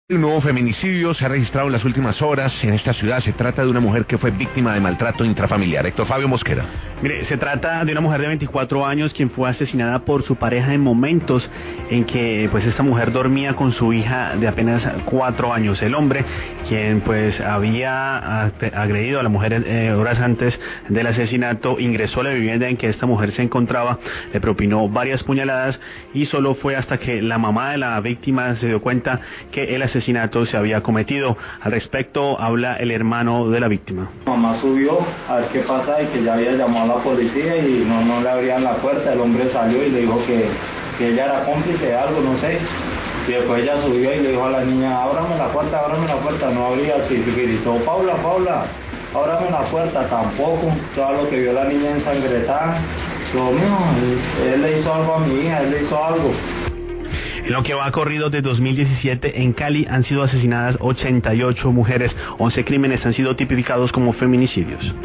Un nuevo feminicidio se ha registrado en las últimas horas en esta ciudad. Se trata de una mujer que fue víctima de maltrato intrafamiliar. Héctor Fabio Mosquera. Mire, se trata de una mujer de 24 años quien fue asesinada por su pareja en momentos en que pues esta mujer dormía con su hija de apenas 4 años. El hombre, quien pues había agredido a la mujer horas antes del asesinato, ingresó a la vivienda en que esta mujer se encontraba, le propinó varias puñaladas y solo fue hasta que la mamá de la víctima se dio cuenta que el asesinato se había cometido. Al respecto habla el hermano de la víctima. Mamá subió a ver qué pasa y que ya había llamado a la policía y no le abrían la puerta. El hombre salió y le dijo que ella era cómplice de algo, no sé. Y después ella subió y le dijo a la niña, ábrame la puerta, no abría, así gritó, Paula, ábrame la puerta, tampoco. Todo lo que vio la niña ensangrentada, lo mío, él le hizo algo a mi hija, él le hizo algo. En lo que va corrido de 2017, en Cali han sido asesinadas 88 mujeres, 11 crímenes han sido tipificados como feminicidios.